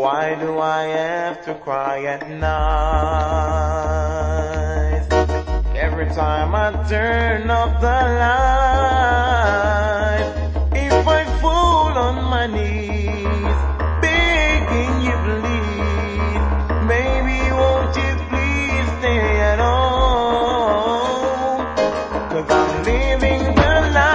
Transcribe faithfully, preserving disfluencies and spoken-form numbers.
Why do I have to cry at night? Every time I turn off the light, if I fall on my knees, begging you please, baby won't you please stay at home? 'Cause I'm living the life